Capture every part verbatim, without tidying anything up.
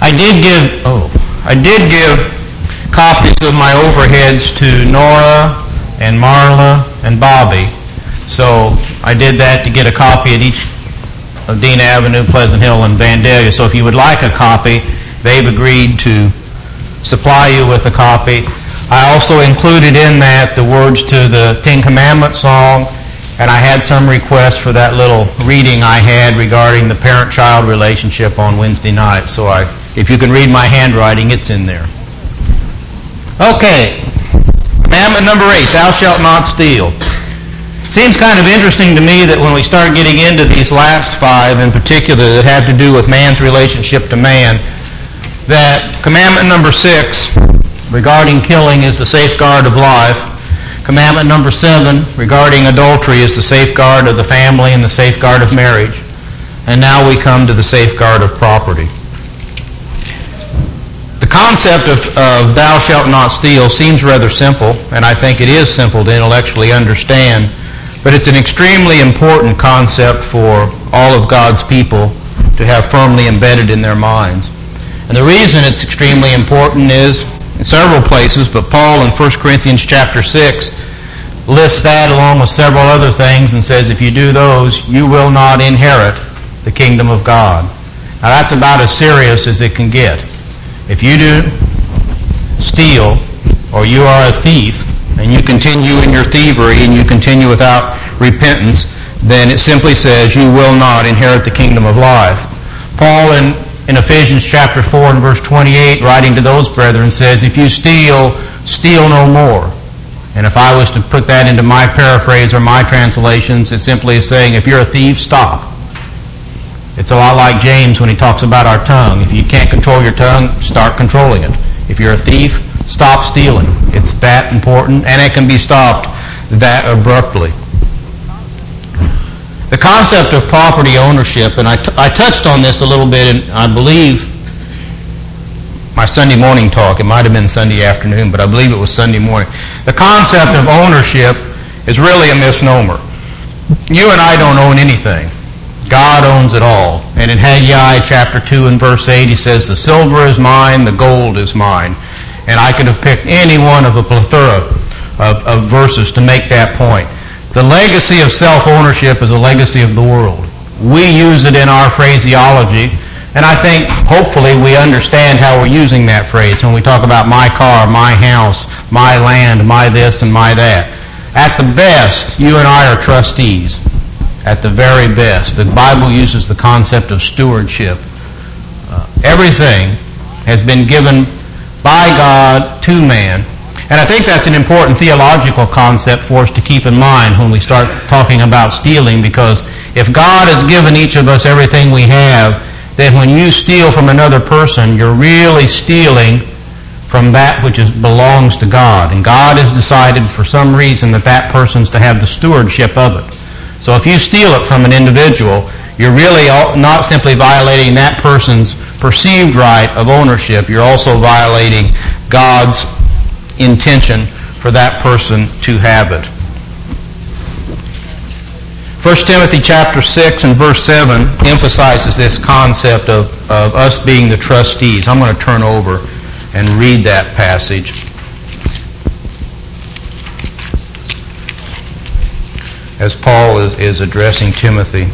I did give, oh, I did give copies of my overheads to Nora and Marla and Bobby. So I did that to get a copy at each of Dean Avenue, Pleasant Hill, and Vandalia. So if you would like a copy, they've agreed to supply you with a copy. I also included in that the words to the Ten Commandments song, and I had some requests for that little reading I had regarding the parent-child relationship on Wednesday night. So I, if you can read my handwriting, it's in there. Okay, commandment number eight, thou shalt not steal. Seems kind of interesting to me that when we start getting into these last five in particular that have to do with man's relationship to man, that commandment number six regarding killing is the safeguard of life. Commandment number seven regarding adultery is the safeguard of the family and the safeguard of marriage. And now we come to the safeguard of property. The concept of, of thou shalt not steal seems rather simple, and I think it is simple to intellectually understand. But it's an extremely important concept for all of God's people to have firmly embedded in their minds. And the reason it's extremely important is in several places, but Paul in First Corinthians chapter six lists that along with several other things and says if you do those, you will not inherit the kingdom of God. Now that's about as serious as it can get. If you do steal or you are a thief, and you continue in your thievery and you continue without repentance, then it simply says you will not inherit the kingdom of life. Paul in, in Ephesians chapter four and verse twenty-eight, writing to those brethren, says, if you steal, steal no more. And if I was to put that into my paraphrase or my translations, it simply is saying, if you're a thief, stop. It's a lot like James when he talks about our tongue. If you can't control your tongue, start controlling it. If you're a thief, stop stealing. It's that important, and it can be stopped that abruptly. The concept of property ownership, and I, t- I touched on this a little bit in, I believe, my Sunday morning talk. It might have been Sunday afternoon, but I believe it was Sunday morning. The concept of ownership is really a misnomer. You and I don't own anything. God owns it all. And in Haggai chapter two and verse eight, he says, the silver is mine, the gold is mine. And I could have picked any one of a plethora of, of verses to make that point. The legacy of self-ownership is a legacy of the world. We use it in our phraseology, and I think hopefully we understand how we're using that phrase when we talk about my car, my house, my land, my this and my that. At the best, you and I are trustees. At the very best. The Bible uses the concept of stewardship. Uh, everything has been given by God to man. And I think that's an important theological concept for us to keep in mind when we start talking about stealing, because if God has given each of us everything we have, then when you steal from another person, you're really stealing from that which is, belongs to God. And God has decided for some reason that that person's to have the stewardship of it. So if you steal it from an individual, you're really not simply violating that person's perceived right of ownership, you're also violating God's intention for that person to have it. First Timothy chapter six and verse seven emphasizes this concept of, of us being the trustees. I'm going to turn over and read that passage. As Paul is, is addressing Timothy.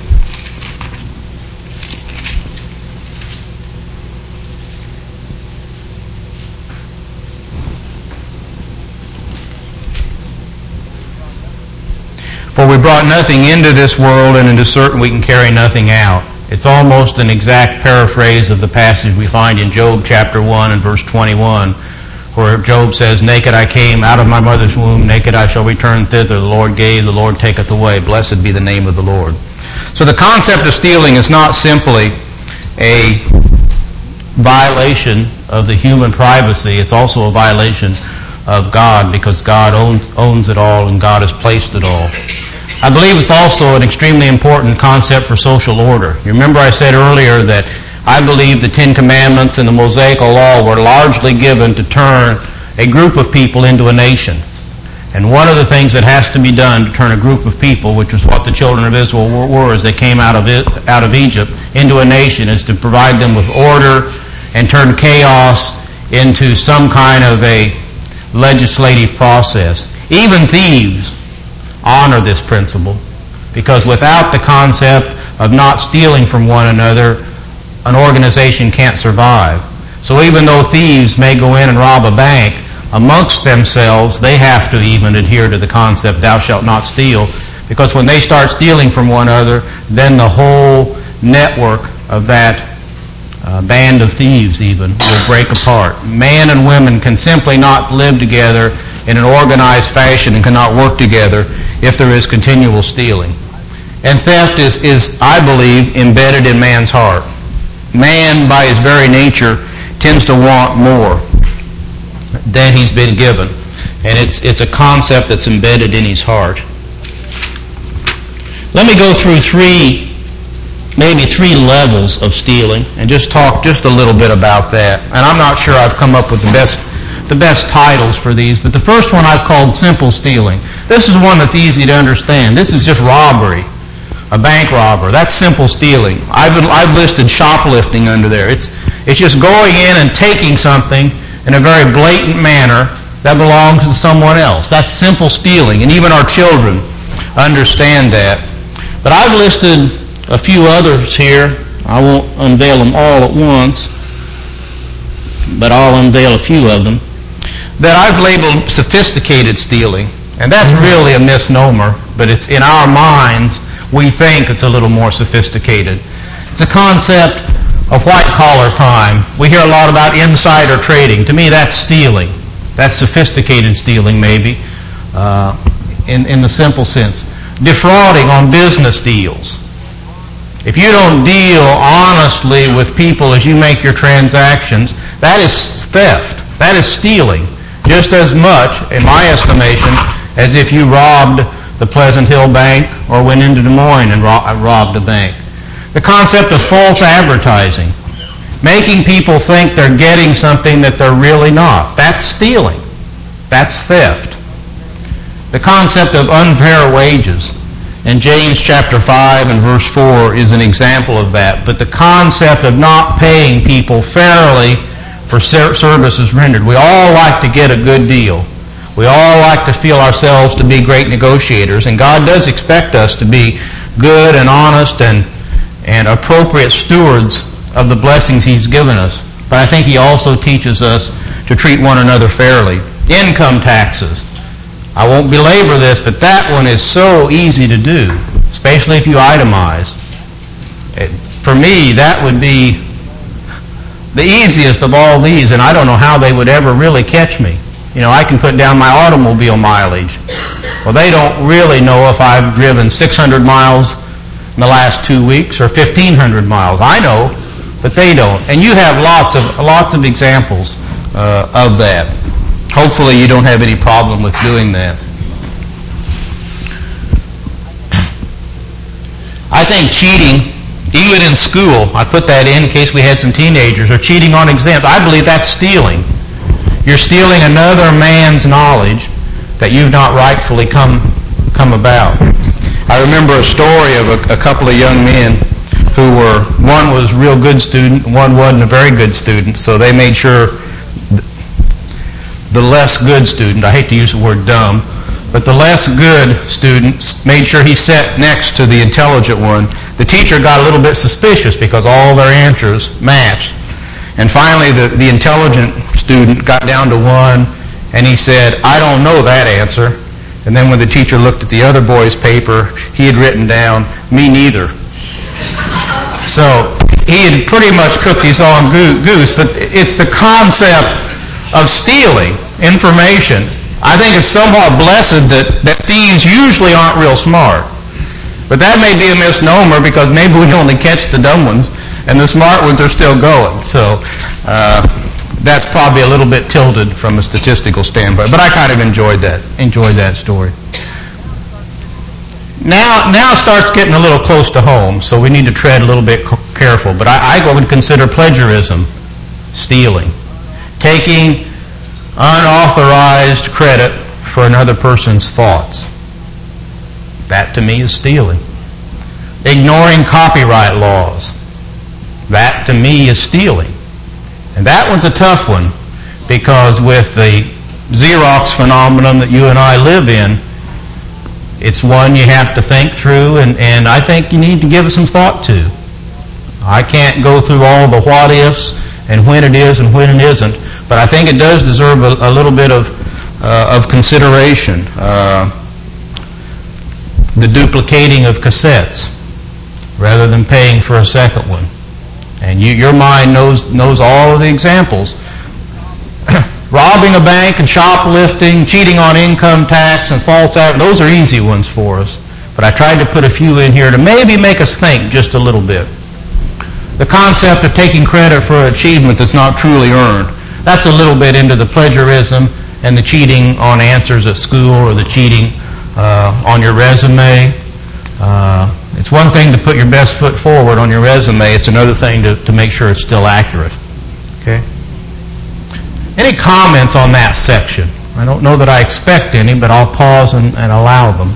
For we brought nothing into this world, and it is certain we can carry nothing out. It's almost an exact paraphrase of the passage we find in Job chapter one and verse twenty-one, where Job says, naked I came out of my mother's womb, naked I shall return thither. The Lord gave, the Lord taketh away. Blessed be the name of the Lord. So the concept of stealing is not simply a violation of the human privacy. It's also a violation of God, because God owns, owns it all and God has placed it all. I believe it's also an extremely important concept for social order. You remember I said earlier that I believe the Ten Commandments and the Mosaical Law were largely given to turn a group of people into a nation. And one of the things that has to be done to turn a group of people, which was what the children of Israel were, were as they came out of it, out of Egypt, into a nation, is to provide them with order and turn chaos into some kind of a legislative process. Even thieves honor this principle, because without the concept of not stealing from one another, an organization can't survive. So even though thieves may go in and rob a bank, amongst themselves they have to even adhere to the concept, thou shalt not steal, because when they start stealing from one another, then the whole network of that uh, band of thieves even will break apart. Man and women can simply not live together in an organized fashion and cannot work together if there is continual stealing. And theft is, is, I believe, embedded in man's heart. Man, by his very nature, tends to want more than he's been given. And it's, it's a concept that's embedded in his heart. Let me go through three, maybe three levels of stealing and just talk just a little bit about that. And I'm not sure I've come up with the best the best titles for these, but the first one I've called simple stealing. This is one that's easy to understand. This is just robbery, a bank robber. That's simple stealing. I've, I've listed shoplifting under there. It's, it's just going in and taking something in a very blatant manner that belongs to someone else. That's simple stealing, and even our children understand that. But I've listed a few others here. I won't unveil them all at once, but I'll unveil a few of them that I've labeled sophisticated stealing. And that's really a misnomer, but it's in our minds, we think it's a little more sophisticated. It's a concept of white-collar crime. We hear a lot about insider trading. To me, that's stealing. That's sophisticated stealing, maybe, uh, in, in the simple sense. Defrauding on business deals. If you don't deal honestly with people as you make your transactions, that is theft. That is stealing. Just as much, in my estimation, as if you robbed the Pleasant Hill Bank or went into Des Moines and ro- robbed a bank. The concept of false advertising. Making people think they're getting something that they're really not. That's stealing. That's theft. The concept of unfair wages. And James chapter five and verse four is an example of that. But the concept of not paying people fairly for services rendered. We all like to get a good deal. We all like to feel ourselves to be great negotiators, and God does expect us to be good and honest and, and appropriate stewards of the blessings He's given us. But I think He also teaches us to treat one another fairly. Income taxes. I won't belabor this, but that one is so easy to do, especially if you itemize. It, for me, that would be the easiest of all these, and I don't know how they would ever really catch me. You know, I can put down my automobile mileage. Well, they don't really know if I've driven six hundred miles in the last two weeks or fifteen hundred miles. I know, but they don't. And you have lots of lots of examples uh, of that. Hopefully you don't have any problem with doing that. I think cheating, even in school, I put that in in case we had some teenagers, or cheating on exams. I believe that's stealing. You're stealing another man's knowledge that you've not rightfully come come about. I remember a story of a, a couple of young men who were, one was a real good student, one wasn't a very good student, so they made sure th- the less good student, I hate to use the word dumb, but the less good student made sure he sat next to the intelligent one. The teacher got a little bit suspicious because all their answers matched. And finally, the, the intelligent student got down to one, and he said, I don't know that answer. And then when the teacher looked at the other boy's paper, he had written down, me neither. So he had pretty much cooked his own goose, but it's the concept of stealing information. I think it's somewhat blessed that, that thieves usually aren't real smart. But that may be a misnomer, because maybe we only catch the dumb ones, and the smart ones are still going. So uh, that's probably a little bit tilted from a statistical standpoint. But I kind of enjoyed that, enjoyed that story. Now, now it starts getting a little close to home, so we need to tread a little bit careful. But I, I would consider plagiarism stealing. Taking unauthorized credit for another person's thoughts. That to me is stealing. Ignoring copyright laws. That to me is stealing. And that one's a tough one, because with the Xerox phenomenon that you and I live in, it's one you have to think through, and, and I think you need to give it some thought to. I can't go through all the what-ifs and when it is and when it isn't, but I think it does deserve a, a little bit of, uh, of consideration. Uh, the duplicating of cassettes rather than paying for a second one. And you, your mind knows, knows all of the examples. Robbing a bank and shoplifting, cheating on income tax and false advertising, those are easy ones for us. But I tried to put a few in here to maybe make us think just a little bit. The concept of taking credit for an achievement that's not truly earned, that's a little bit into the plagiarism and the cheating on answers at school or the cheating uh, on your resume. Uh, it's one thing to put your best foot forward on your resume. It's another thing to, to make sure it's still accurate. Okay? Any comments on that section? I don't know that I expect any, but I'll pause and, and allow them.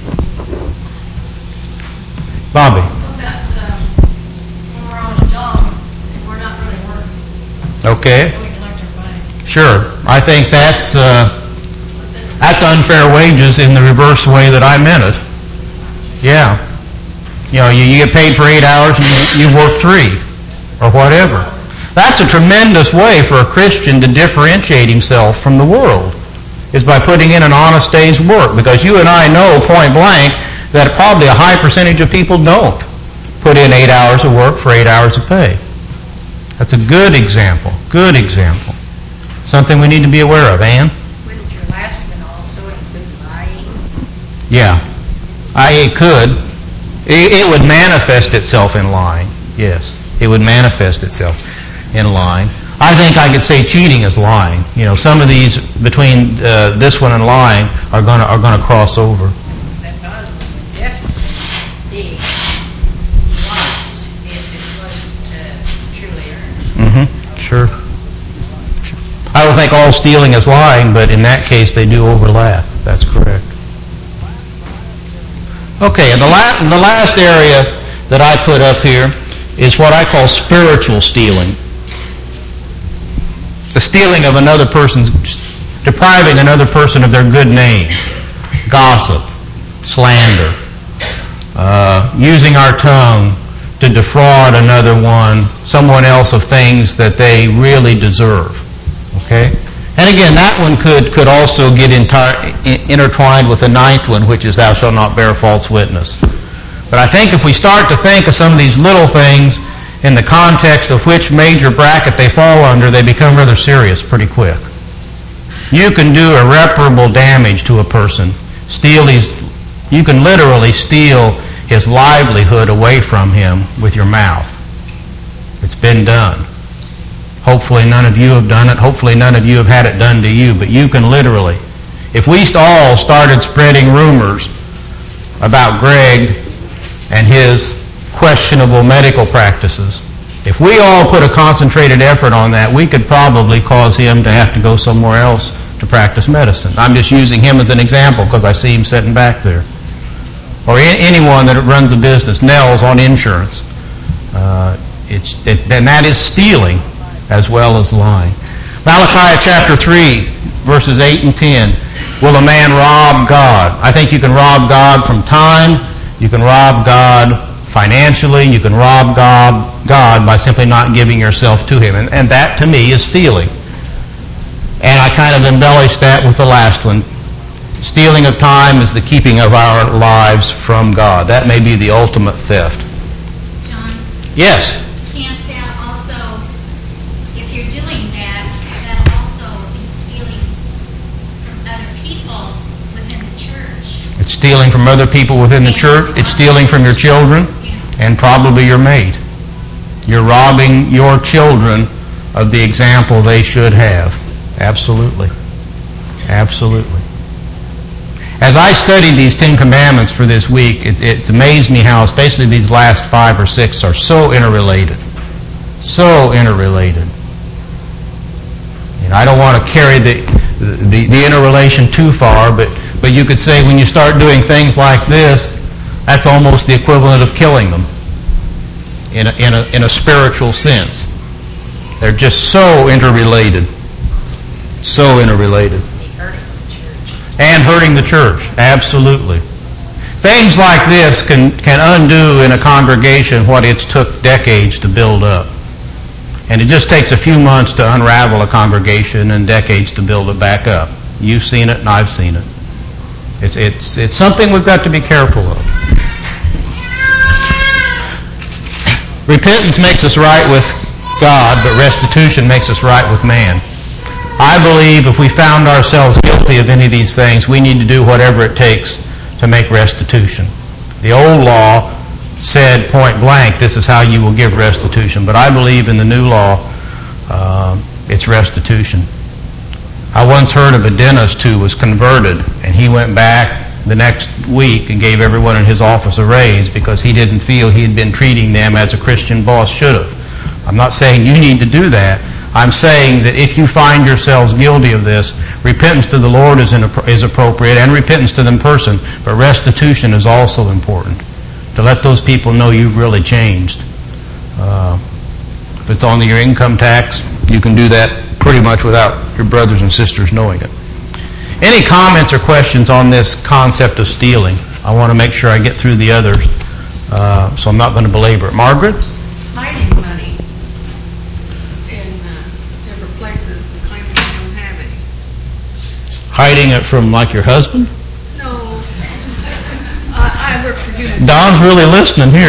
Bobby? That, uh, when we're on a job, we're not really working. Okay. We collect our money. Sure. I think that's uh, that's unfair wages in the reverse way that I meant it. Yeah. You know, you, you get paid for eight hours and you, you work three or whatever. That's a tremendous way for a Christian to differentiate himself from the world, is by putting in an honest day's work. Because you and I know point blank that probably a high percentage of people don't put in eight hours of work for eight hours of pay. That's a good example. Good example. Something we need to be aware of. Ann? Wouldn't your last one also include lying? Yeah. I, it could. It, it would manifest itself in lying. Yes. It would manifest itself in lying. I think I could say cheating is lying. You know, some of these between uh, this one and lying are going to are going to cross over. That bottom one would definitely be lies if it wasn't uh, truly earned. Mm-hmm. Sure. I don't think all stealing is lying, but in that case they do overlap. That's correct. Okay, and the, la- the last area that I put up here is what I call spiritual stealing. The stealing of another person's, depriving another person of their good name, gossip, slander, uh, using our tongue to defraud another one, someone else of things that they really deserve. Okay? And again, that one could, could also get entire, intertwined with the ninth one, which is thou shalt not bear false witness. But I think if we start to think of some of these little things in the context of which major bracket they fall under, they become rather serious pretty quick. You can do irreparable damage to a person. Steal his, you can literally steal his livelihood away from him with your mouth. It's been done. Hopefully none of you have done it. Hopefully none of you have had it done to you. But you can literally. If we all started spreading rumors about Greg and his questionable medical practices, if we all put a concentrated effort on that, we could probably cause him to have to go somewhere else to practice medicine. I'm just using him as an example because I see him sitting back there. Or anyone that runs a business, Nels on insurance. Uh, it's, it, and that is stealing as well as lying. Malachi chapter three, verses eight and ten. Will a man rob God? I think you can rob God from time. You can rob God financially. You can rob God, God by simply not giving yourself to Him. And, and that, to me, is stealing. And I kind of embellished that with the last one. Stealing of time is the keeping of our lives from God. That may be the ultimate theft. John? Yes? Can't that also, if you're doing that, that'll also be stealing from other people within the church? It's stealing from other people within the church. It's stealing from your children and probably your mate. You're robbing your children of the example they should have. Absolutely. Absolutely. As I studied these Ten Commandments for this week, it, it's amazed me how especially these last five or six are so interrelated. So interrelated. You know, I don't want to carry the, the, the interrelation too far, but, but you could say when you start doing things like this, that's almost the equivalent of killing them in a, in a, in a spiritual sense. They're just so interrelated. So interrelated. The hurting the church. And hurting the church, absolutely. Things like this can, can undo in a congregation what it's took decades to build up. And it just takes a few months to unravel a congregation and decades to build it back up. You've seen it and I've seen it. It's, it's, it's something we've got to be careful of. Repentance makes us right with God, but restitution makes us right with man. I believe if we found ourselves guilty of any of these things, we need to do whatever it takes to make restitution. The old law said point blank, this is how you will give restitution. But I believe in the new law, uh, it's restitution. I once heard of a dentist who was converted, and he went back the next week and gave everyone in his office a raise because he didn't feel he had been treating them as a Christian boss should have. I'm not saying you need to do that. I'm saying that if you find yourselves guilty of this, repentance to the Lord is, in, is appropriate, and repentance to them person, but restitution is also important, to let those people know you've really changed. Uh, if it's on your income tax, you can do that pretty much without your brothers and sisters knowing it. Any comments or questions on this concept of stealing? I want to make sure I get through the others, uh, so I'm not going to belabor it. Margaret? Hiding money in uh, different places and claiming you don't have any. Hiding it from, like, your husband? No. Uh, I work for Unity. Don's really listening here.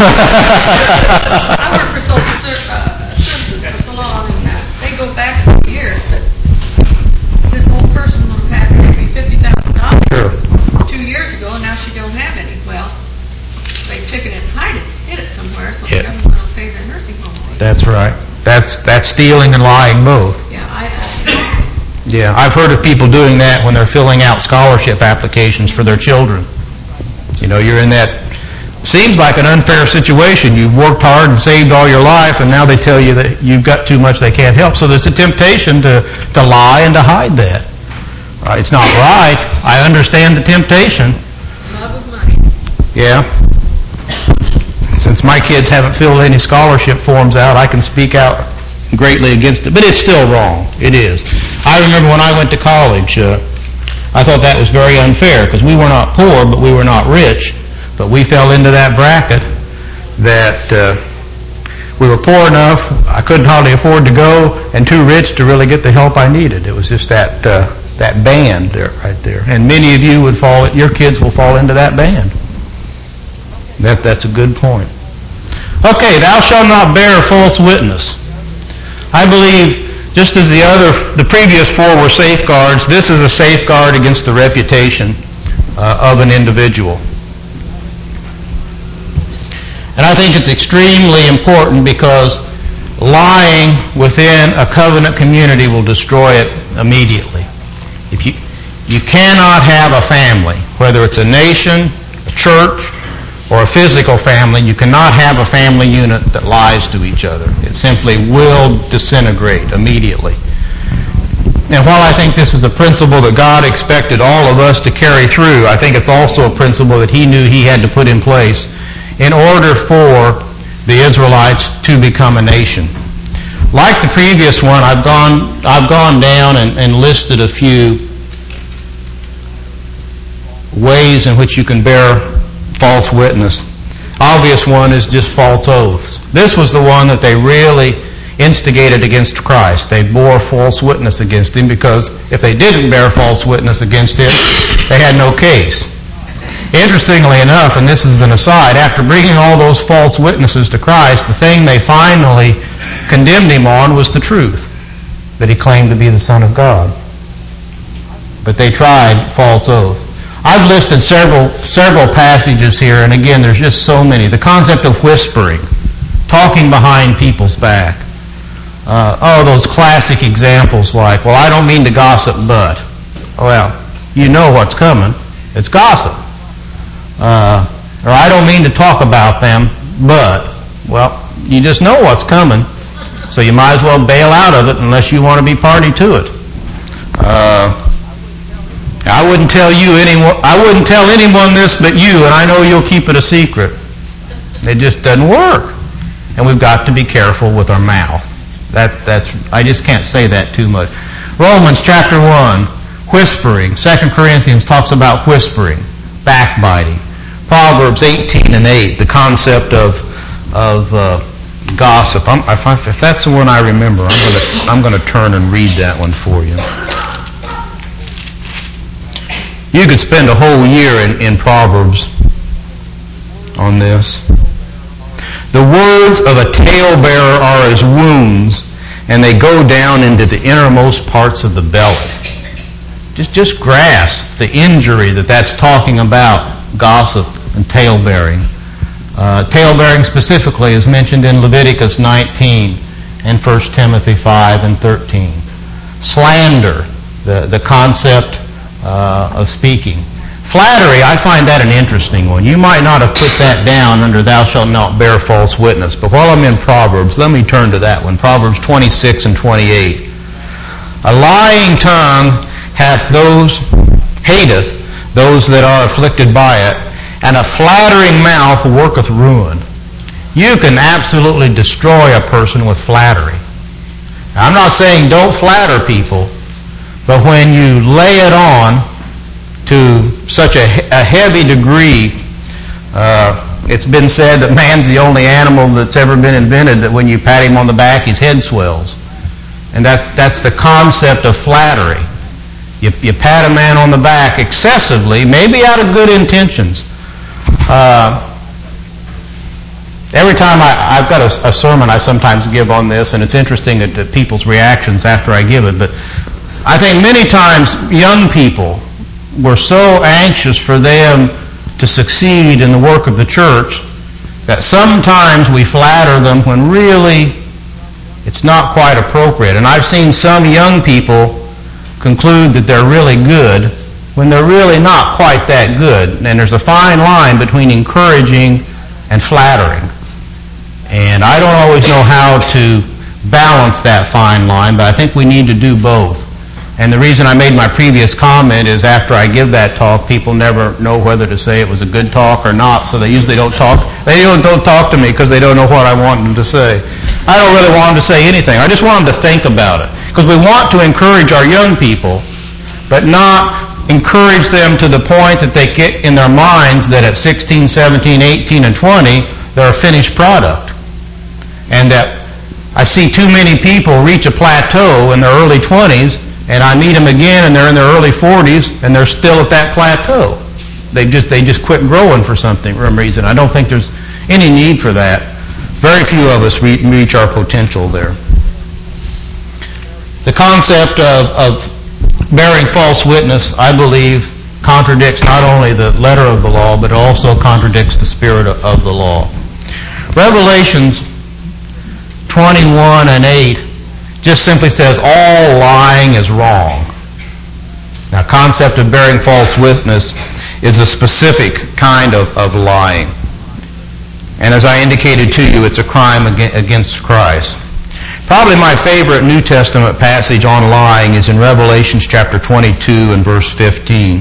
I work for social ser- uh, services for so long, and uh, they go back some years that this old person would have had maybe fifty thousand dollars Sure. two years ago, and now she don't have any. Well, they took it and hide it, hid it somewhere, so Yeah. the government will pay their nursing home fees. That's right. That's that's stealing and lying both. Yeah, I, I Yeah, I've heard of people doing that when they're filling out scholarship applications for their children. You know, you're in that, seems like an unfair situation. You've worked hard and saved all your life, and now they tell you that you've got too much they can't help. So there's a temptation to, to lie and to hide that. Uh, it's not right. I understand the temptation. love of money. Yeah. Since my kids haven't filled any scholarship forms out, I can speak out greatly against it. But it's still wrong. It is. I remember when I went to college, uh, I thought that was very unfair because we were not poor, but we were not rich. But we fell into that bracket that uh, we were poor enough, I couldn't hardly afford to go, and too rich to really get the help I needed. It was just that uh, that band there, right there. And many of you would fall, your kids will fall into that band. That That's a good point. Okay, thou shalt not bear false witness. I believe, just as the other, the previous four were safeguards, this is a safeguard against the reputation uh, of an individual. And I think it's extremely important because lying within a covenant community will destroy it immediately. If you you cannot have a family, whether it's a nation, a church, or a physical family, you cannot have a family unit that lies to each other. It simply will disintegrate immediately. And while I think this is a principle that God expected all of us to carry through, I think it's also a principle that He knew He had to put in place in order for the Israelites to become a nation. Like the previous one, I've gone I've gone down and, and listed a few ways in which you can bear false witness. Obvious one is just false oaths. This was the one that they really instigated against Christ. They bore false witness against Him because if they didn't bear false witness against Him, they had no case. Interestingly enough, and this is an aside, after bringing all those false witnesses to Christ, the thing they finally condemned Him on was the truth, that He claimed to be the Son of God. But they tried false oath. I've listed several several passages here, and again, there's just so many. The concept of whispering, talking behind people's back. Uh, oh, those classic examples like, well, I don't mean to gossip, but. Well, you know what's coming. It's gossip. Uh, or I don't mean to talk about them, but. Well, you just know what's coming, so you might as well bail out of it unless you want to be party to it. Uh, I wouldn't tell you anyone. I wouldn't tell anyone this but you, and I know you'll keep it a secret. It just doesn't work, and we've got to be careful with our mouth. That's, that's, I just can't say that too much. Romans chapter one, whispering. Second Corinthians talks about whispering, backbiting. Proverbs eighteen and eight, the concept of, of uh, gossip. I'm, if, I, if that's the one I remember, I'm going to I'm going to turn and read that one for you. You could spend a whole year in, in Proverbs on this. The words of a talebearer are as wounds, and they go down into the innermost parts of the belly. Just, just grasp the injury that that's talking about, gossip and talebearing. Uh, talebearing specifically is mentioned in Leviticus nineteen and First Timothy five and thirteen. Slander, the, the concept uh, of speaking. Flattery, I find that an interesting one. You might not have put that down under thou shalt not bear false witness, but while I'm in Proverbs, let me turn to that one. Proverbs twenty-six and twenty-eight. A lying tongue hath those, hateth those that are afflicted by it, and a flattering mouth worketh ruin. You can absolutely destroy a person with flattery. Now, I'm not saying don't flatter people, but when you lay it on to such a, a heavy degree, uh, it's been said that man's the only animal that's ever been invented that when you pat him on the back, his head swells. And that, that's the concept of flattery. You, you pat a man on the back excessively, maybe out of good intentions. Uh, every time I, I've got a, a sermon I sometimes give on this, and it's interesting at, at people's reactions after I give it, but I think many times young people, we're so anxious for them to succeed in the work of the church that sometimes we flatter them when really it's not quite appropriate. And I've seen some young people conclude that they're really good when they're really not quite that good. And there's a fine line between encouraging and flattering. And I don't always know how to balance that fine line, but I think we need to do both. And the reason I made my previous comment is after I give that talk, people never know whether to say it was a good talk or not, so they usually don't talk. They don't, don't talk to me because they don't know what I want them to say. I don't really want them to say anything. I just want them to think about it. Because we want to encourage our young people, but not encourage them to the point that they get in their minds that at sixteen, seventeen, eighteen, and twenty, they're a finished product. And that I see too many people reach a plateau in their early twenties, and I meet them again, and they're in their early forties, and they're still at that plateau. They just they just quit growing for something, for some reason. I don't think there's any need for that. Very few of us re- reach our potential there. The concept of, of bearing false witness, I believe, contradicts not only the letter of the law, but also contradicts the spirit of, of the law. Revelations twenty-one and eight just simply says all lying is wrong. Now, concept of bearing false witness is a specific kind of, of lying. And as I indicated to you, it's a crime against Christ. Probably my favorite New Testament passage on lying is in Revelation chapter twenty-two and verse fifteen.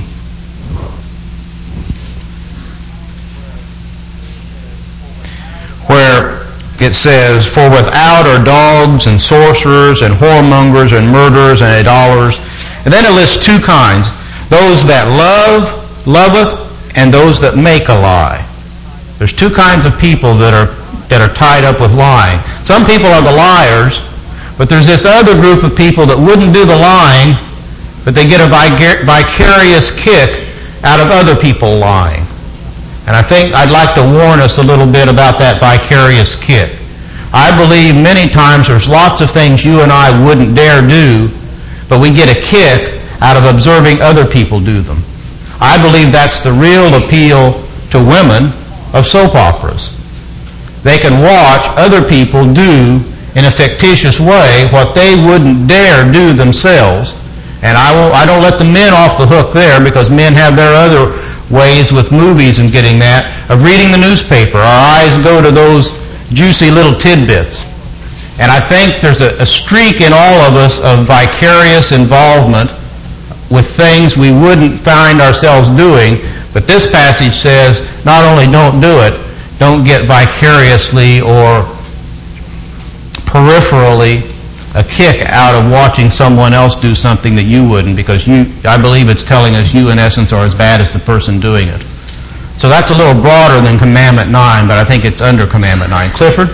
Where it says, "For without are dogs and sorcerers and whoremongers and murderers and idolaters." And then it lists two kinds: those that love, loveth, and those that make a lie. There's two kinds of people that are that are tied up with lying. Some people are the liars, but there's this other group of people that wouldn't do the lying, but they get a vicarious kick out of other people lying. And I think I'd like to warn us a little bit about that vicarious kick. I believe many times there's lots of things you and I wouldn't dare do, but we get a kick out of observing other people do them. I believe that's the real appeal to women of soap operas. They can watch other people do in a fictitious way what they wouldn't dare do themselves. And I, will, I don't let the men off the hook there, because men have their other ways with movies and getting that, of reading the newspaper. Our eyes go to those juicy little tidbits. And I think there's a, a streak in all of us of vicarious involvement with things we wouldn't find ourselves doing. But this passage says, not only don't do it, don't get vicariously or peripherally a kick out of watching someone else do something that you wouldn't, because you, I believe it's telling us you in essence are as bad as the person doing it. So that's a little broader than Commandment nine, but I think it's under Commandment nine. Clifford?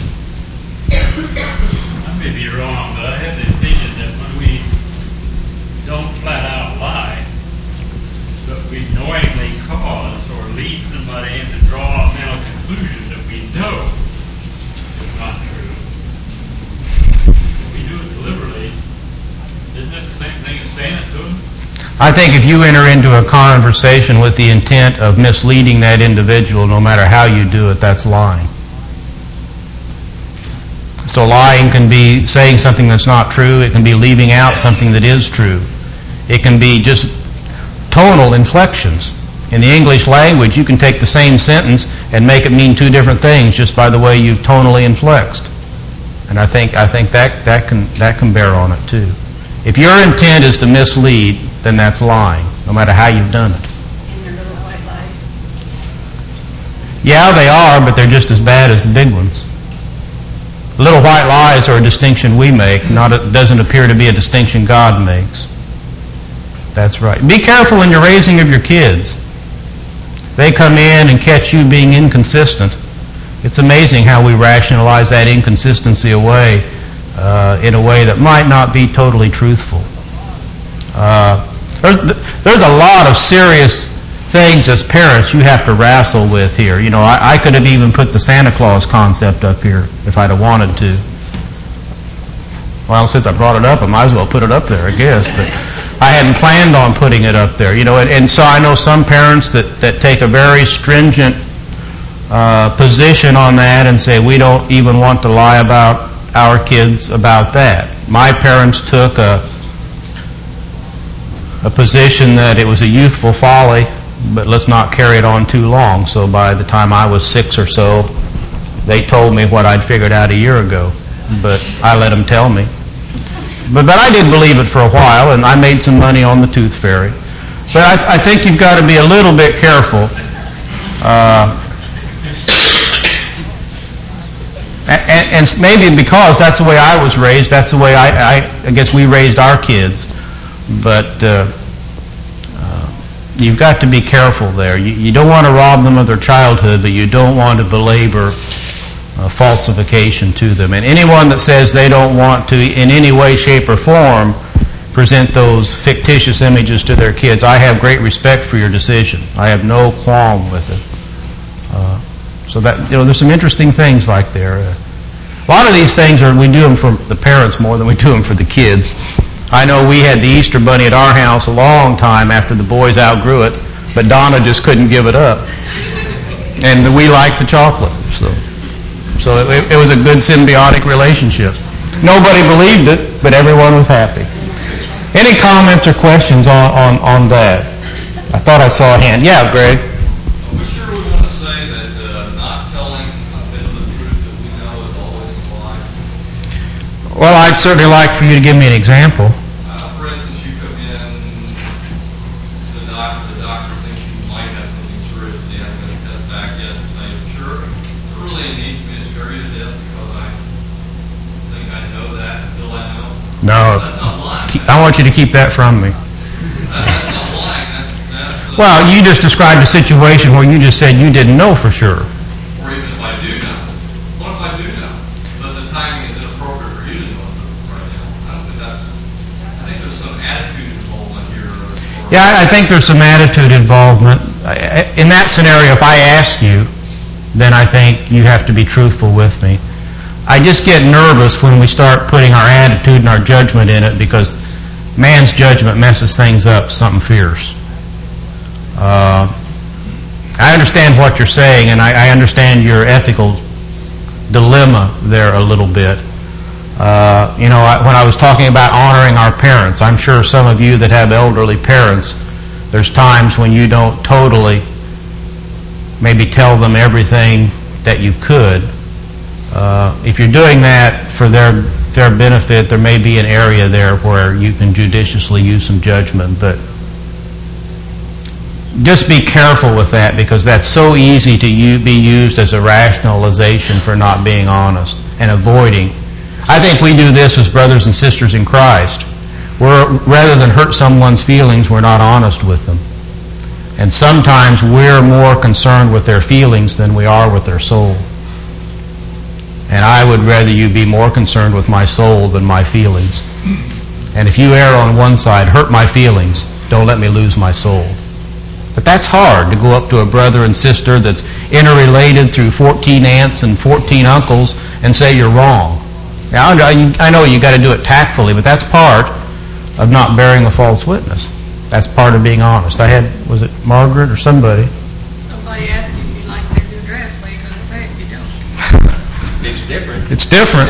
I may be wrong, but I have the opinion that when we don't flat out lie, but we knowingly cause or lead somebody in to draw a mental conclusion that we know is not true, we do it deliberately. Isn't it the same thing as saying it to them? I think if you enter into a conversation with the intent of misleading that individual, no matter how you do it, that's lying. So lying can be saying something that's not true. It can be leaving out something that is true. It can be just tonal inflections. In the English language, you can take the same sentence and make it mean two different things just by the way you've tonally inflexed. And I think I think that, that can that can bear on it too. If your intent is to mislead, then that's lying, no matter how you've done it. And they're little white lies. Yeah, they are, but they're just as bad as the big ones. Little white lies are a distinction we make, not it doesn't appear to be a distinction God makes. That's right. Be careful in your raising of your kids. They come in and catch you being inconsistent. It's amazing how we rationalize that inconsistency away uh, in a way that might not be totally truthful. Uh, there's, there's a lot of serious things as parents you have to wrestle with here. You know, I, I could have even put the Santa Claus concept up here if I'd have wanted to. Well, since I brought it up, I might as well put it up there, I guess. But I hadn't planned on putting it up there. You know, and, and so I know some parents that, that take a very stringent uh, position on that and say, we don't even want to lie about our kids about that. My parents took a a position that it was a youthful folly, but let's not carry it on too long. So by the time I was six or so, they told me what I'd figured out a year ago, but I let them tell me. But, but I did believe it for a while, and I made some money on the tooth fairy. But I, I think you've got to be a little bit careful. Uh, and, and maybe because that's the way I was raised, that's the way I, I, I guess we raised our kids. But uh, uh, you've got to be careful there. You, you don't want to rob them of their childhood, but you don't want to belabor uh, falsification to them. And anyone that says they don't want to, in any way, shape, or form, present those fictitious images to their kids, I have great respect for your decision. I have no qualm with it. Uh, so that, you know, there's some interesting things like there. Uh, a lot of these things are we do them for the parents more than we do them for the kids. I know we had the Easter Bunny at our house a long time after the boys outgrew it, but Donna just couldn't give it up. And we liked the chocolate. So so it, it was a good symbiotic relationship. Nobody believed it, but everyone was happy. Any comments or questions on, on, on that? I thought I saw a hand. Yeah, Greg? We sure we want to say that uh, not telling a bit of the truth that we know is always a lie? Well, I'd certainly like for you to give me an example. Uh, for instance, you come in to the doctor, the doctor thinks you might have something serious, and I'm going to test back yet and say, sure, I really need to miscarry to death because I think I know that until I know. No. That's not lying. I want you to keep that from me. That's not lying. That's, that's uh, Well, you just described a situation where you just said you didn't know for sure. or even if I do know. What if I do know? But the timing is inappropriate for you to know right now. I don't think that's, I think there's some attitude involvement here. Or, Yeah, I think there's some attitude involvement. In that scenario, if I ask you, then I think you have to be truthful with me. I just get nervous when we start putting our attitude and our judgment in it because man's judgment messes things up, something fierce. Uh, I understand what you're saying, and I, I understand your ethical dilemma there a little bit. Uh, you know, I, when I was talking about honoring our parents, I'm sure some of you that have elderly parents, there's times when you don't totally maybe tell them everything that you could. Uh, if you're doing that for their their benefit, there may be an area there where you can judiciously use some judgment, but just be careful with that because that's so easy to u- be used as a rationalization for not being honest and avoiding. I think we do this as brothers and sisters in Christ. We're, rather than hurt someone's feelings, we're not honest with them. And sometimes we're more concerned with their feelings than we are with their soul. And I would rather you be more concerned with my soul than my feelings. And if you err on one side, hurt my feelings, don't let me lose my soul. But that's hard, to go up to a brother and sister that's interrelated through fourteen aunts and fourteen uncles and say you're wrong. Now, I know you got to do it tactfully, but that's part of not bearing a false witness. That's part of being honest. I had, was it Margaret or somebody? Somebody asked you if you like their new dress, what are you going to say if you don't? It's different. It's different.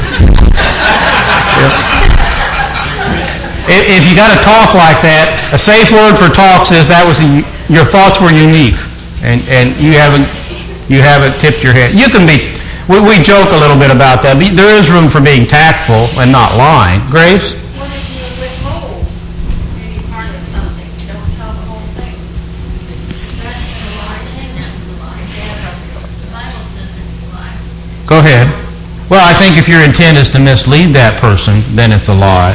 If, if you got to talk like that, a safe word for talk says that was a, your thoughts were unique, and and you haven't you haven't tipped your head. You can be. We, we joke a little bit about that, but there is room for being tactful and not lying. Grace? What if you withhold any part of something? Don't tell the whole thing. That's a lie. I think that's a lie. The Bible says it's a lie. Go ahead. Well, I think if your intent is to mislead that person, then it's a lie.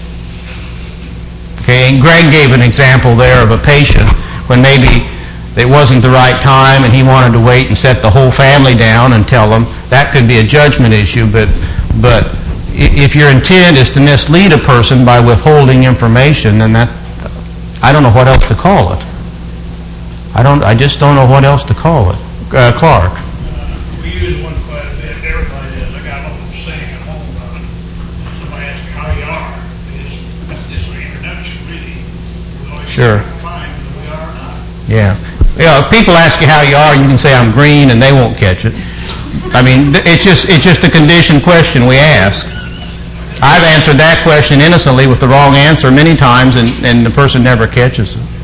Okay, and Greg gave an example there of a patient when maybe it wasn't the right time and he wanted to wait and set the whole family down and tell them. That could be a judgment issue, but but if your intent is to mislead a person by withholding information, then that, I don't know what else to call it. I don't. I just don't know what else to call it. Uh, Clark. Uh, we use one quite a bit. Everybody does. I got home saying at home about it. Somebody asks me how you are. It's, that's just an introduction, really. We always Sure. say, fine, whether we are or not. Yeah. Yeah, if people ask you how you are, you can say I'm green and they won't catch it. I mean, it's just it's just a conditioned question we ask. I've answered that question innocently with the wrong answer many times, and, and the person never catches it.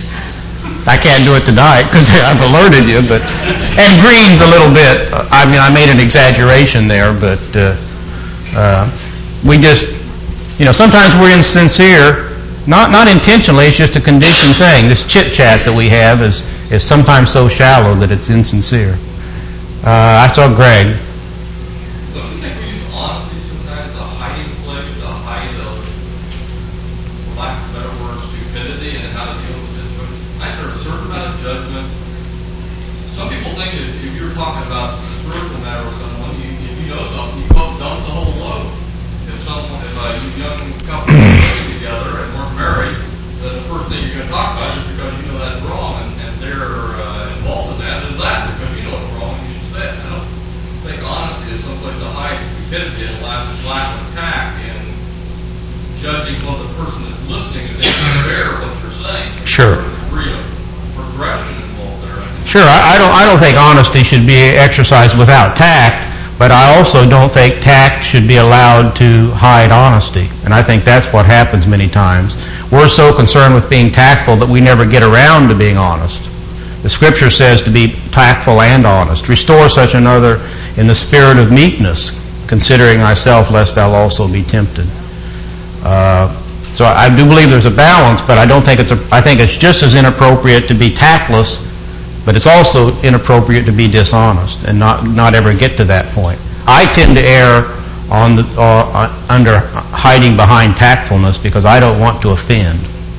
I can't do it tonight because I've alerted you, but and green's a little bit. I mean, I made an exaggeration there, but uh, uh, we just, you know, sometimes we're insincere. Not not intentionally, it's just a conditioned thing. This chit-chat that we have is, is sometimes so shallow that it's insincere. Uh, I saw Greg. Don't you think we use honesty sometimes as a hiding place, to hide of, for lack of a better word, stupidity and how to deal with the situation? I think there's a certain amount of judgment. Some people think that if you're talking about a spiritual matter with someone, you, if you know something, you go dump the whole load. If someone, if a young couple is living together and weren't married, then the first thing you're going to talk about is because you know that's wrong, and, and they're uh, involved in that, is that because you know it's wrong and you should say it. I don't think honesty is someplace to hide stupidity and lack, lack of tact in judging whether the person that's listening is able to bear what you're saying. Sure. There's a degree of progression involved there. I think. Sure, I, I don't I don't think honesty should be exercised without tact. But I also don't think tact should be allowed to hide honesty. And I think that's what happens many times. We're so concerned with being tactful that we never get around to being honest. The Scripture says to be tactful and honest. Restore such another in the spirit of meekness, considering thyself, lest thou also be tempted. Uh, so I do believe there's a balance, but I don't think it's a, I think it's just as inappropriate to be tactless, but it's also inappropriate to be dishonest and not, not ever get to that point. I tend to err on the, uh, under hiding behind tactfulness because I don't want to offend.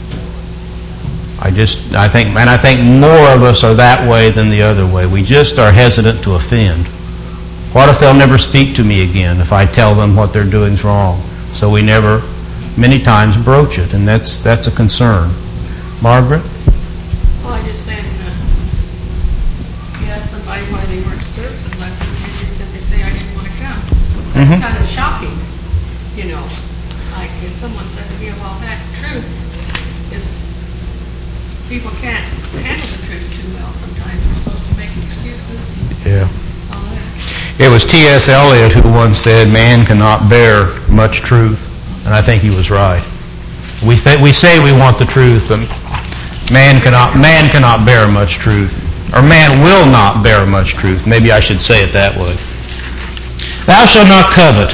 I just, I think, and I think more of us are that way than the other way. We just are hesitant to offend. What if they'll never speak to me again if I tell them what they're doing is wrong? So we never, many times, broach it, and that's that's a concern. Margaret? Well, I just saying that you ask somebody why they weren't to services last week, and you simply say, I didn't want to come. That's Mhm. kind of shocking, you know. Like if someone said to me, well, that truth is, people can't handle the truth too well sometimes. We're supposed to make excuses Yeah. and all that. It was T S Eliot who once said, man cannot bear much truth. And I think he was right. We th- we say we want the truth, but man cannot man cannot bear much truth. Or man will not bear much truth. Maybe I should say it that way. Thou shalt not covet.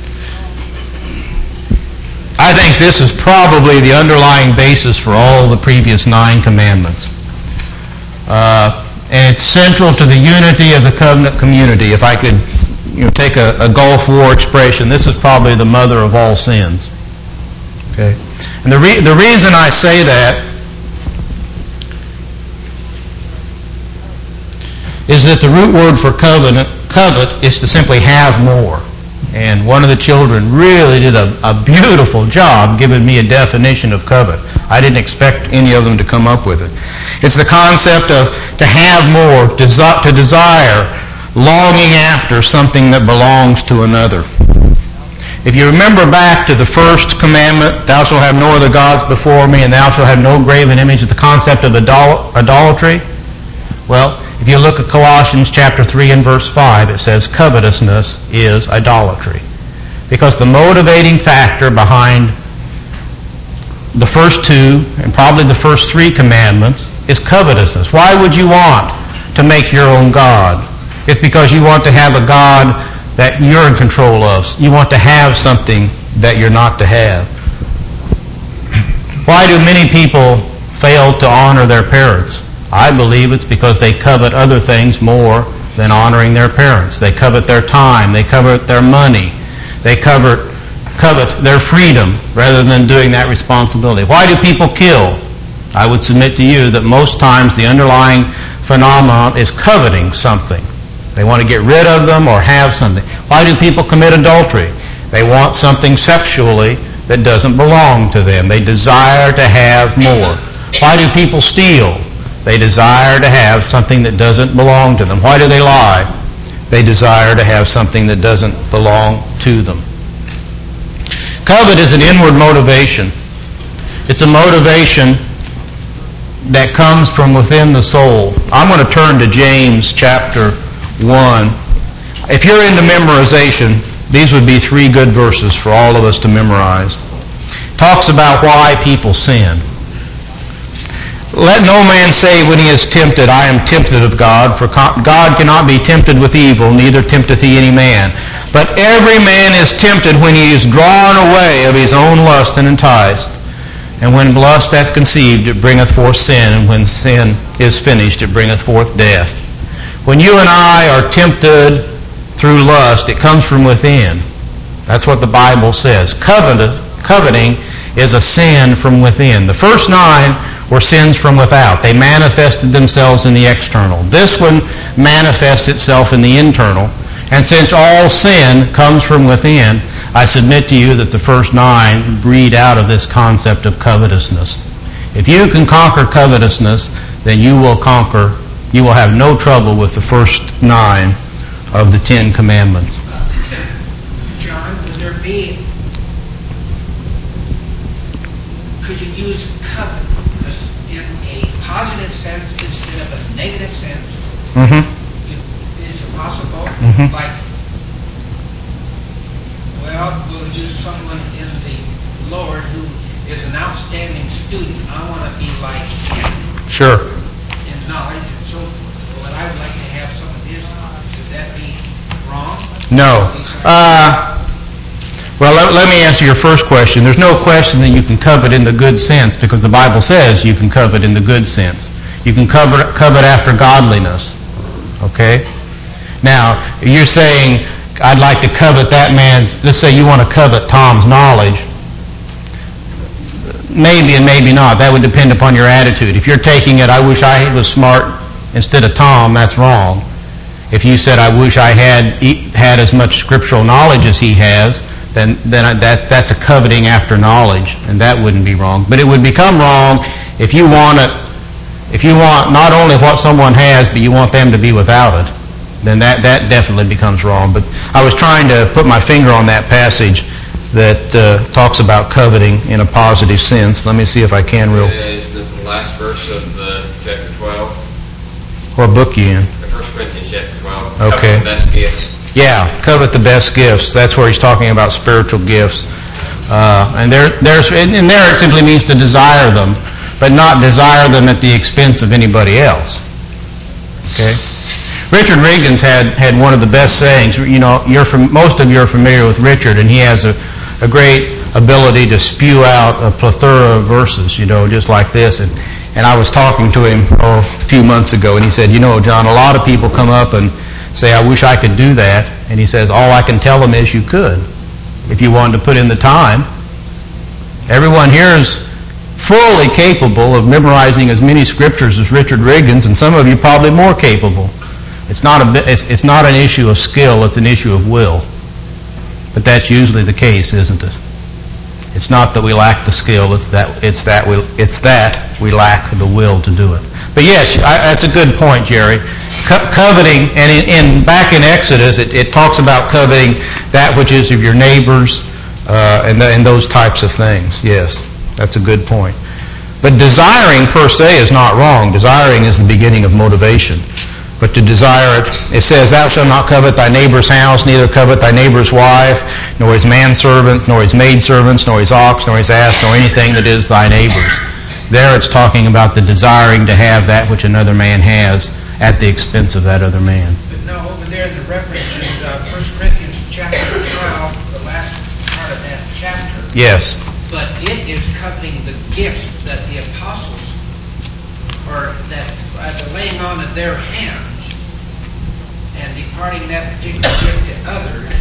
I think this is probably the underlying basis for all the previous nine commandments. Uh, and it's central to the unity of the covenant community. If I could you know, take a, a Gulf War expression, this is probably the mother of all sins. Okay? And the, re- the reason I say that is that the root word for covenant, covet is to simply have more. And one of the children really did a, a beautiful job giving me a definition of covet. I didn't expect any of them to come up with it. It's the concept of to have more, desi- to desire, longing after something that belongs to another. If you remember back to the first commandment, thou shalt have no other gods before me, and thou shalt have no graven image, of the concept of idol- idolatry, well, if you look at Colossians chapter three and verse five, it says covetousness is idolatry. Because the motivating factor behind the first two, and probably the first three commandments, is covetousness. Why would you want to make your own God? It's because you want to have a God that you're in control of. You want to have something that you're not to have. Why do many people fail to honor their parents? I believe it's because they covet other things more than honoring their parents. They covet their time. They covet their money. They covet, covet their freedom rather than doing that responsibility. Why do people kill? I would submit to you that most times the underlying phenomenon is coveting something. They want to get rid of them or have something. Why do people commit adultery? They want something sexually that doesn't belong to them. They desire to have more. Why do people steal? They desire to have something that doesn't belong to them. Why do they lie? They desire to have something that doesn't belong to them. Covet is an inward motivation. It's a motivation that comes from within the soul. I'm going to turn to James chapter one. If you're into memorization, these would be three good verses for all of us to memorize. It talks about why people sin. Let no man say when he is tempted, I am tempted of God, for God cannot be tempted with evil, neither tempteth he any man. But every man is tempted when he is drawn away of his own lust and enticed. And when lust hath conceived, it bringeth forth sin, and when sin is finished, it bringeth forth death. When you and I are tempted through lust, it comes from within. That's what the Bible says. Covet, coveting is a sin from within. The first nine were sins from without. They manifested themselves in the external. This one manifests itself in the internal. And since all sin comes from within, I submit to you that the first nine breed out of this concept of covetousness. If you can conquer covetousness, then you will conquer, you will have no trouble with the first nine of the Ten Commandments. John, would there be, could you use covet in a positive sense instead of a negative sense? Mm-hmm. Is it possible? Mm-hmm. Like, well, we'll use someone in the Lord who is an outstanding student. I want to be like him. Sure. In knowledge and so forth. But I would like to have some of his knowledge. Would that be wrong? No. Uh, well, let, let me answer your first question. There's no question that you can covet in the good sense, because the Bible says you can covet in the good sense. You can covet, covet after godliness. Okay? Now, you're saying, I'd like to covet that man's, let's say you want to covet Tom's knowledge. Maybe and maybe not. That would depend upon your attitude. If you're taking it, I wish I was smart instead of Tom, that's wrong. If you said, I wish I had had as much scriptural knowledge as he has, then then I, that that's a coveting after knowledge, and that wouldn't be wrong. But it would become wrong if you want it, if you want not only what someone has, but you want them to be without it. Then that, that definitely becomes wrong. But I was trying to put my finger on that passage that uh, talks about coveting in a positive sense. Let me see if I can real. Is the last verse of uh, chapter twelve? What book you in? First Corinthians chapter twelve. Okay. Covet the best gifts. Yeah, covet the best gifts. That's where he's talking about spiritual gifts. Uh, and there, there's, in there it simply means to desire them, but not desire them at the expense of anybody else. Okay. Richard Riggins had, had one of the best sayings. You know, you're from, most of you are familiar with Richard, and he has a, a great ability to spew out a plethora of verses, you know, just like this. And, and I was talking to him oh, a few months ago, and he said, you know, John, a lot of people come up and say, I wish I could do that. And he says, all I can tell them is you could, if you wanted to put in the time. Everyone here is fully capable of memorizing as many scriptures as Richard Riggins, and some of you probably more capable. It's not a, it's, it's not an issue of skill, it's an issue of will. But that's usually the case, isn't it? It's not that we lack the skill, it's that it's that we it's that we lack the will to do it. But yes, I, that's a good point, Jerry. Co- coveting, and in, in back in Exodus, it, it talks about coveting that which is of your neighbors, uh, and, the, and those types of things. Yes, that's a good point. But desiring per se is not wrong. Desiring is the beginning of motivation. But to desire it, it says, thou shalt not covet thy neighbor's house, neither covet thy neighbor's wife, nor his manservant, nor his maidservants, nor his ox, nor his ass, nor anything that is thy neighbor's. There it's talking about the desiring to have that which another man has at the expense of that other man. But no, over there in the reference in uh, First Corinthians chapter twelve, the last part of that chapter. Yes. But it is coveting the gifts that the apostles, or that uh, the laying on of their hands and departing that particular gift to others.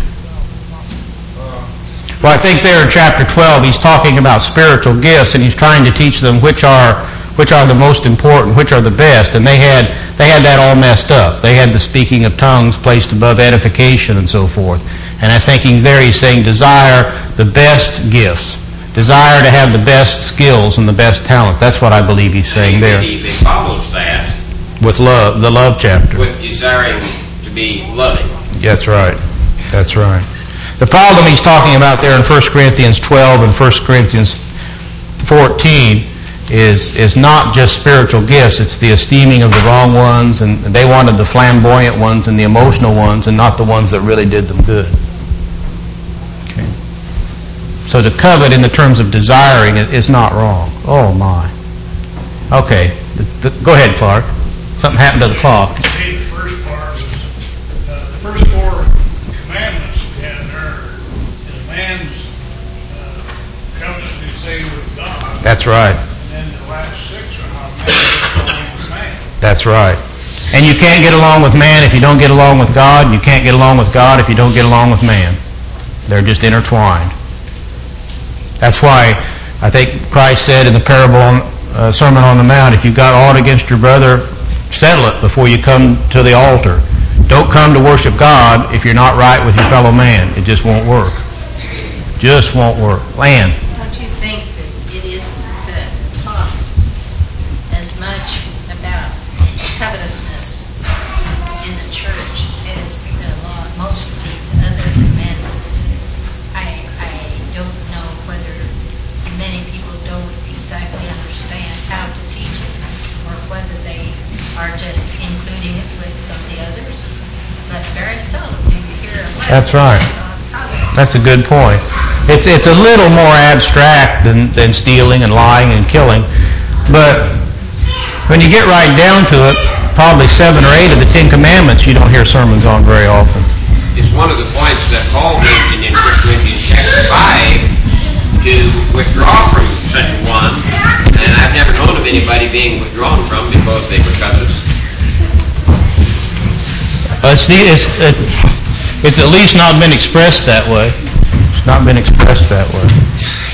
Uh, Well, I think there in chapter twelve, he's talking about spiritual gifts, and he's trying to teach them which are which are the most important, which are the best. And they had they had that all messed up. They had the speaking of tongues placed above edification and so forth. And I think he's there. He's saying desire the best gifts, desire to have the best skills and the best talents. That's what I believe he's saying there. He, he follows that With love, the love chapter. with desiring to be loving. That's right. That's right. The problem he's talking about there in First Corinthians twelve and First Corinthians fourteen is is not just spiritual gifts, it's the esteeming of the wrong ones, and they wanted the flamboyant ones and the emotional ones and not the ones that really did them good. Okay. So to covet in the terms of desiring is not wrong. Oh my. Okay. The, the, go ahead, Clark. Something happened to the clock. Okay, the first part was, uh, the first four commandments we had there is man's uh, covenant to say with God. That's right. And then the last six are how man gets along with man. That's right. And you can't get along with man if you don't get along with God. You can't get along with God if you don't get along with man. They're just intertwined. That's why I think Christ said in the parable on uh, Sermon on the Mount, if you've got aught against your brother, settle it before you come to the altar. Don't come to worship God if you're not right with your fellow man. It just won't work. Just won't work. Lan. Don't you think that it isn't uh, taught as much about covetousness in the church as the law, most of these other commandments? I I don't know whether many people don't exactly understand how to teach it, or whether they are just including it with some of the others. But very seldom do you hear a lesson. That's right. on covetousness. That's a good point. It's it's a little more abstract than, than stealing and lying and killing. But when you get right down to it, probably seven or eight of the Ten Commandments you don't hear sermons on very often. It's one of the points that Paul mentioned in First Corinthians chapter five to withdraw from such a one, and I've never known of anybody being withdrawn from because they were covetous. Uh, it's, it's, it, it's at least not been expressed that way. It's not been expressed that way.